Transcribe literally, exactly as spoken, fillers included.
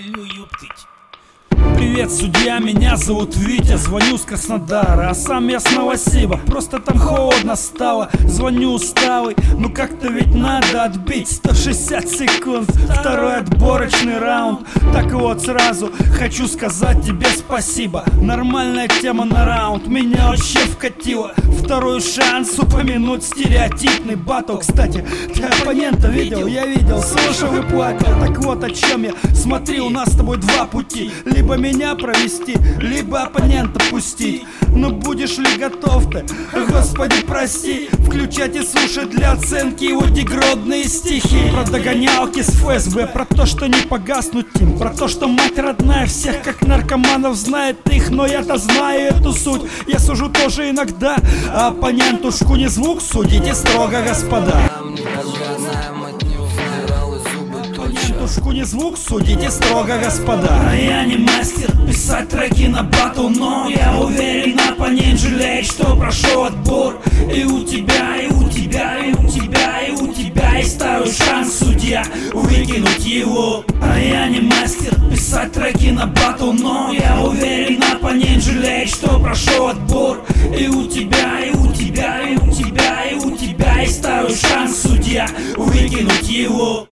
Алло, ёптыть. Привет, судья, меня зовут Витя, звоню с Краснодара, а сам я с Новосиба. Просто там холодно стало, звоню усталый, ну как-то ведь надо отбить. Сто шестьдесят секунд, второй отборочный раунд. Так вот сразу хочу сказать тебе спасибо. Нормальная тема на раунд, меня вообще вкатило. Второй шанс упомянуть стереотипный батл. Кстати, ты оппонента видел? Я видел, слушал и плакал. Так вот о чем я, смотри, у нас с тобой два пути. Либо меня провести, либо оппонента пустить. Но будешь ли готов ты, Господи прости, включать и слушать для оценки его дегродные стихи. Про догонялки с эф эс бэ, про то, что не погаснуть им, про то, что мать родная всех как наркоманов знает их. Но я-то знаю эту суть, я сужу тоже иногда, а оппонентушку не звук, судите строго, господа. Оппонентушку не звук, судите строго, господа. Я не мастер писать треки на батл, но я уверен, оппонент жалеет, что прошел отбор. И у тебя, и у тебя, и у тебя, и у тебя есть второй шанс, судья, выкинуть его. А я не мастер писать треки на батл, но я уверен, оппонент жалеет, что прошел отбор. И у тебя, и у тебя, и у тебя, и у тебя есть второй шанс, судья, выкинуть его.